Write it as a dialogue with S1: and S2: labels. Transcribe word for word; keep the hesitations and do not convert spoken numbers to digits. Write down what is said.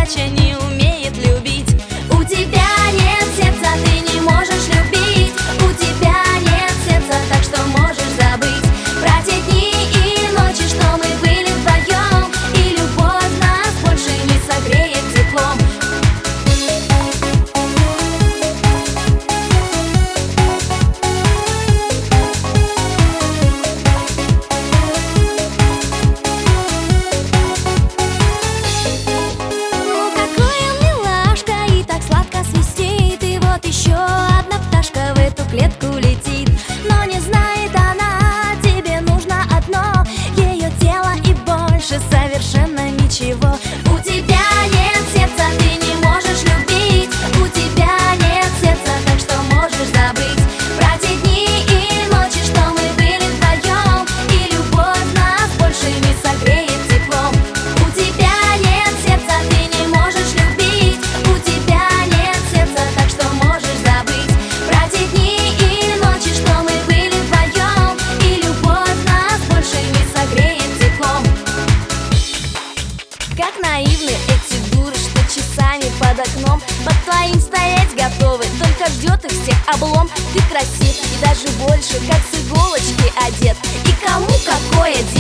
S1: иначе не умеет любить. У тебя нет сердца, ты не можешь любить. У тебя нет сердца, так что можешь забыть про те дни и ночи, что мы были вдвоем, и любовь нас больше не согреет теплом. Ну какой он милашка и так сладко свистит, и вот еще одна пташка в эту клетку летит. Но не знает она, тебе нужно одно, ее тело и больше совершенно ничего. У тебя нет сердца, ты не можешь любить. У тебя нет сердца, так что можешь забыть про те дни и ночи, что мы были вдвоем, и любовь нас больше не согреет теплом. У тебя нет сердца, ты не можешь любить. У тебя нет сердца, так что можешь забыть про те дни и ночи, что мы были вдвоем, и любовь нас больше не согреет теплом. Как наивны эти дуры, что часами под окном под твоим стоять готовы, только ждет их всех облом. Ты красив и даже больше, как с иголочки одет, и кому какое дело?